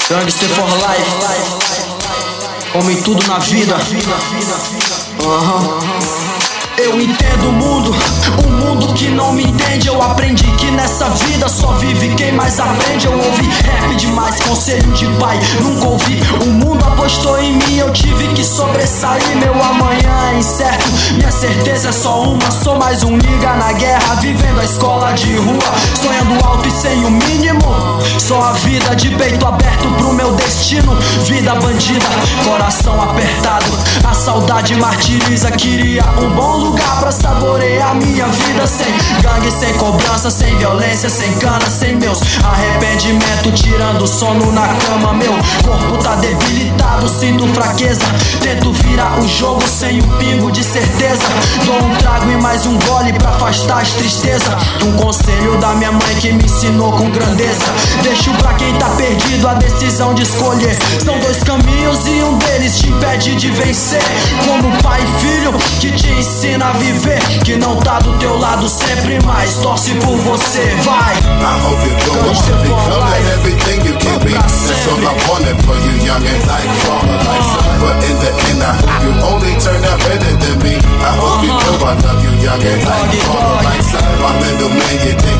Gangster for life. Homem tudo na vida. Eu entendo o mundo que não me entende. Eu aprendi que nessa vida só vive quem mais aprende. Eu ouvi rap demais, conselho de pai, nunca ouvi. O mundo apostou em mim, eu tive que sobressair. Meu amanhã é incerto, minha certeza é só uma. Sou mais um nigga na guerra, vivendo a escola de rua, sonhando alto e sem o mínimo. Só a vida de peito aberto pro meu destino. Vida bandida, coração apertado, a saudade martiriza. Queria um bom lugar pra saborear minha vida, sem gangue, sem cobrança, sem violência, sem cana, sem meus arrependimento, tirando sono na cama. Meu corpo tá debilitado, sinto fraqueza, tento virar o jogo sem um pingo de certeza. Dou um trago e mais um gole pra afastar as tristezas. Um conselho da minha mãe que me ensinou com grandeza: deixo pra quem tá perdido a decisão de escolher. São dois caminhos e um deles te impede de vencer. Como pai e filho que te ensina a viver, que não tá do teu lado sempre, mas torce por você. Vai! I hope you grow up to become everything you can be. That's all I wanted for you, young and like father, like son. But in the end, I hope you only turn out better than me. I hope you know I love you, young and like father, like son. My middle man, you think